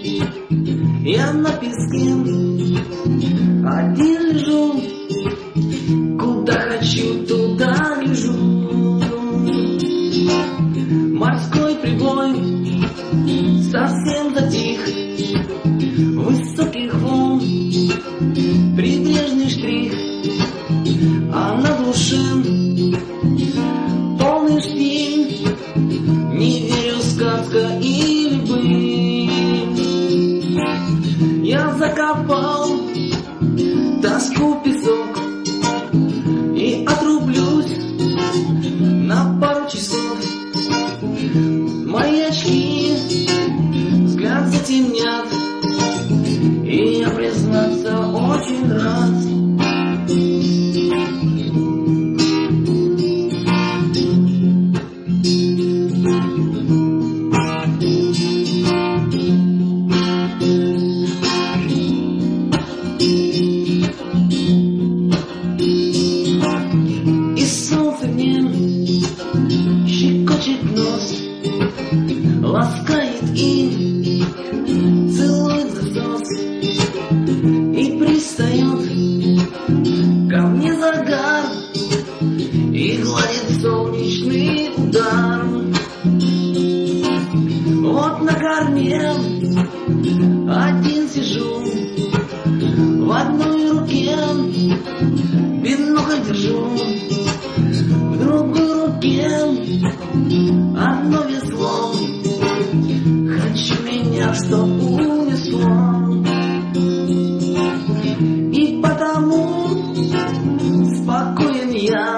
Я на песке один лежу, куда хочу, туда гляжу. Морской прибой совсем затих, высоких волн прибрежный штрих, а на душе полный штиль. Не верю, сказка или быль. Я закопал тоску в песок и отрублюсь на пару часов. Мои очки взгляд затемнят, и я, признаться, очень рад. И солнце мне щекочет нос, ласкает и целует засос, и пристает ко мне загар, и гладит солнечный удар. Вот на корме один сижу, в одной руке бинокль держу, в другой руке одно весло. Хочу меня, чтоб унесло. И потому спокоен я.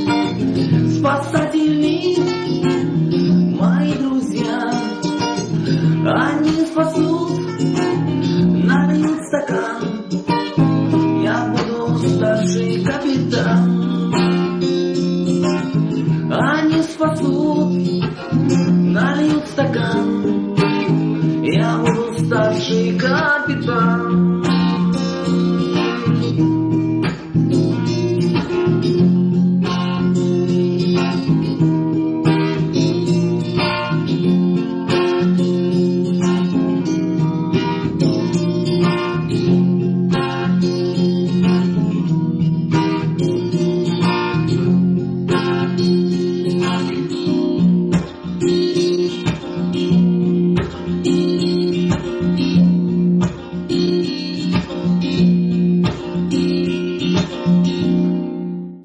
Спасатели, мои друзья, они спасут, нальют стакан. Я буду старший капитан. Они спасут, нальют стакан. Я буду старший капитан.